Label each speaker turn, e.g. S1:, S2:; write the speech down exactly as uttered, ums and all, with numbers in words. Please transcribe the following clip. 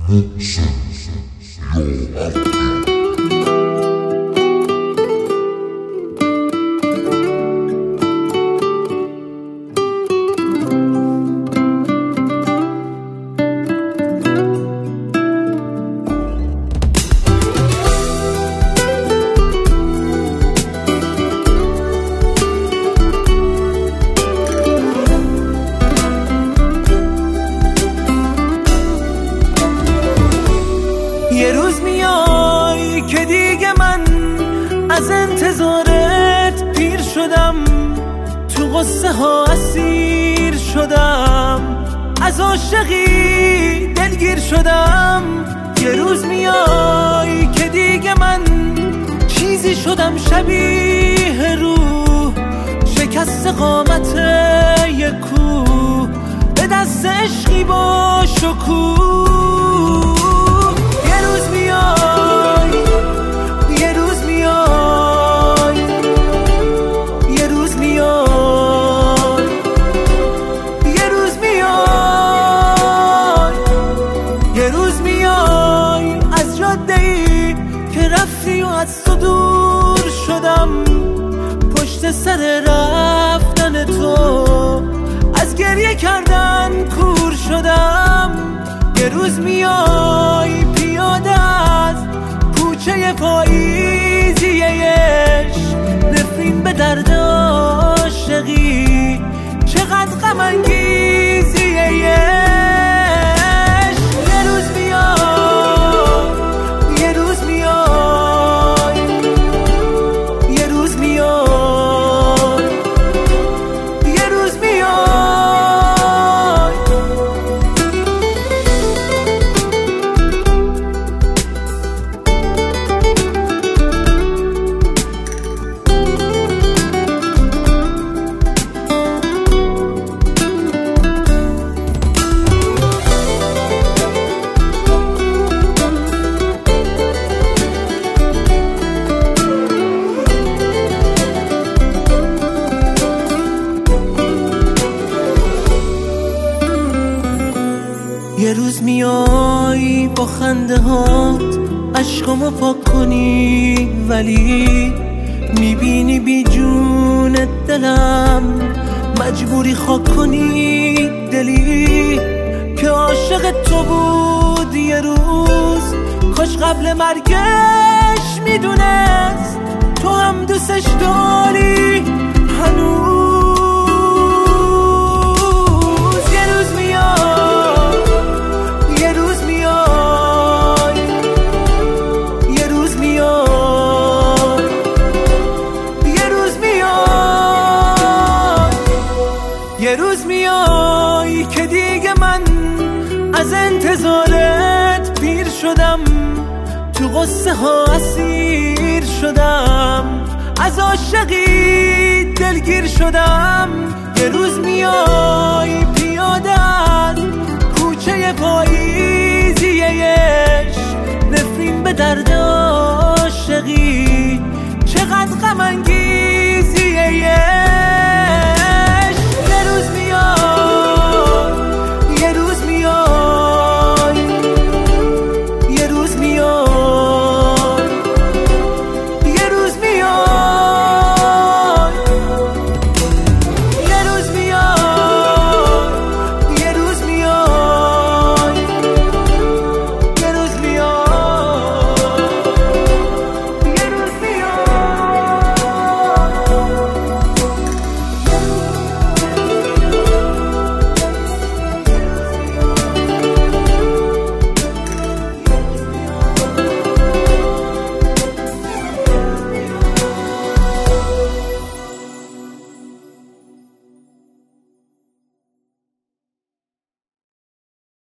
S1: یه روز میای که دیگه من از انتظارت پیر شدم، تو قصه ها اسیر شدم، از عاشقی دلگیر شدم. یه روز میای که دیگه من چیزی شدم شبیه روح، شکست قامت یک کوه، به دست عشقی با شکوه. از تو دور شدم، پشت سر رفتن تو از گریه کردن کور شدم. یه روز میای پیاده از کوچه پاییزی عشق، نفرین به درد عاشقی، چقدر غم انگیزی عشق. یه روز میای با خنده هات عشقامو پاک کنی، ولی میبینی بی جون دلم مجبوری خاک کنی دلی که عاشق تو بود. یه روز کاش قبل مرگش میدونست تو هم دوستش داری هنوز. یه روز میای که دیگه من از انتظارت پیر شدم، تو قصه ها اسیر شدم، از عاشقی دلگیر شدم. یه روز میای پیاده از کوچه پاییزی عشق، نفرین به درد